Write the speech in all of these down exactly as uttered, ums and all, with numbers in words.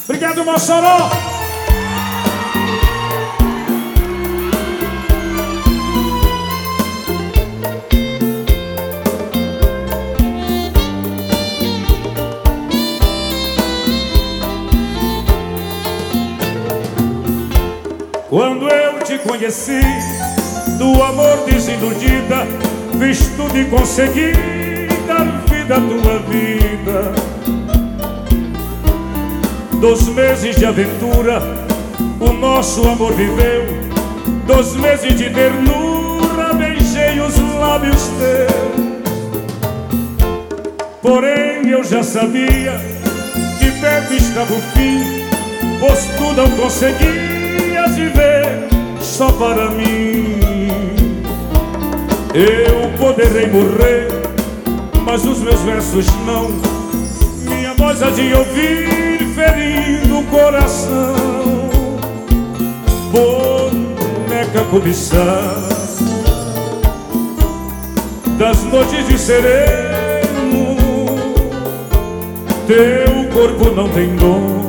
Obrigado, Mossoró. Quando eu te conheci, do amor desiludida, fiz tudo e consegui dar vida à tua vida. Dois meses de aventura, o nosso amor viveu. Dois meses de ternura, beijei os lábios teus. Porém eu já sabia que perto estava o fim, pois tu não conseguias viver só para mim. Eu poderei morrer, mas os meus versos não. Minha voz há de ouvir, ferindo o coração. Boneca cobiçada das noites de sereno, teu corpo não tem dom,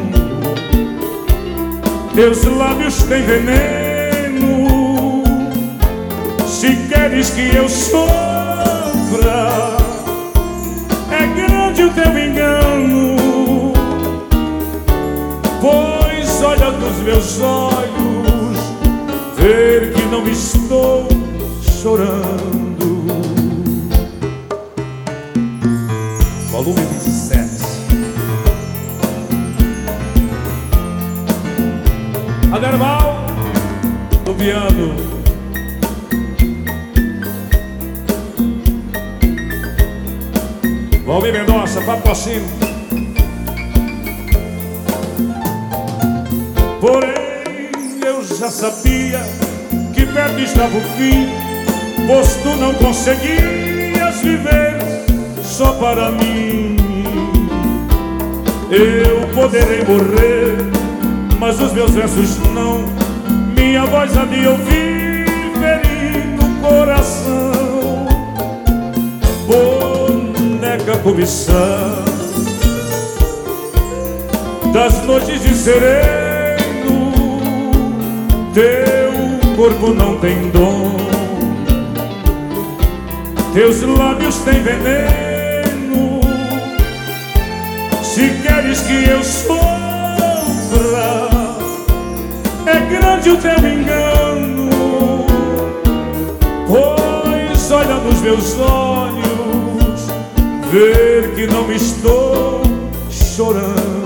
teus lábios têm veneno. Se queres que eu sofra, é grande o teu engano, pois olha nos meus olhos, ver que não estou chorando. Volume vinte e sete. Aderval do piano. Valmir Mendonça, Patrocínio. Porém eu já sabia que perto estava o fim, pois tu não conseguias viver só para mim. Eu poderei morrer, mas os meus versos não. Minha voz há de ouvir, ferindo o coração. Boneca cobiçada das noites de sereno, teu corpo não tem dom, teus lábios têm veneno. Se queres que eu sofra, é grande o teu engano, pois olha nos meus olhos, ver que não estou chorando.